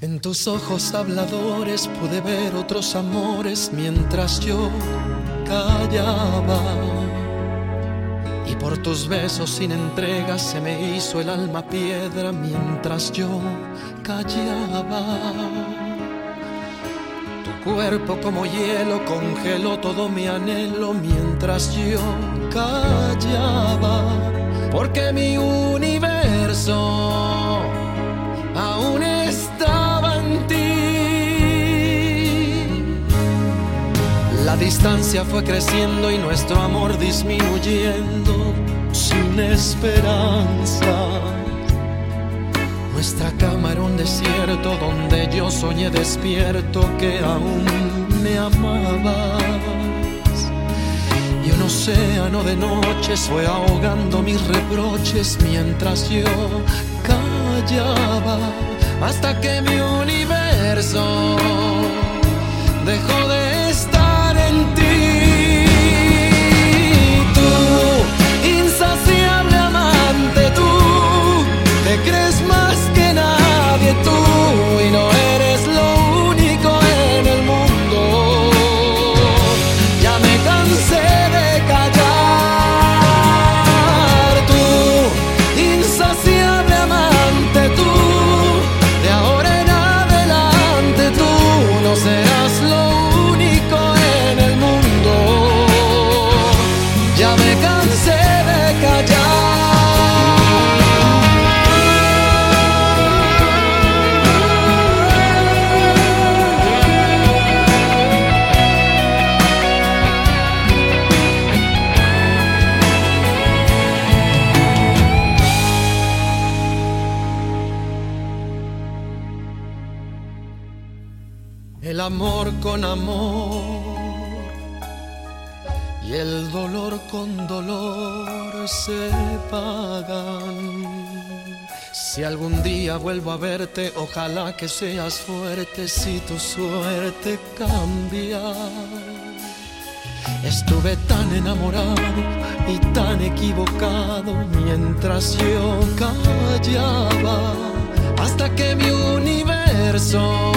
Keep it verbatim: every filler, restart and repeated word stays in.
En tus ojos habladores pude ver otros amores mientras yo callaba. Y por tus besos sin entrega se me hizo el alma piedra mientras yo callaba. Tu cuerpo como hielo congeló todo mi anhelo mientras yo callaba. Porque mi universo aún estaba en ti. La distancia fue creciendo y nuestro amor disminuyendo sin esperanza. Nuestra cama era un desierto donde yo soñé despierto que aún me amabas. Y un océano de noches fue ahogando mis reproches mientras yo callaba. Hasta que mi universo dejó de estar en ti. Tú, insaciable amante, tú te crees más que nadie, tú, y no eres lo único en el mundo. Ya me cansé de callar. Tú, insaciable amante, tú, de ahora en adelante tú no serás lo único en el mundo. Ya me cansé de callar. El amor con amor y el dolor con dolor se pagan. Si algún día vuelvo a verte, ojalá que seas fuerte si tu suerte cambia. Estuve tan enamorado y tan equivocado mientras yo callaba. Hasta que mi universo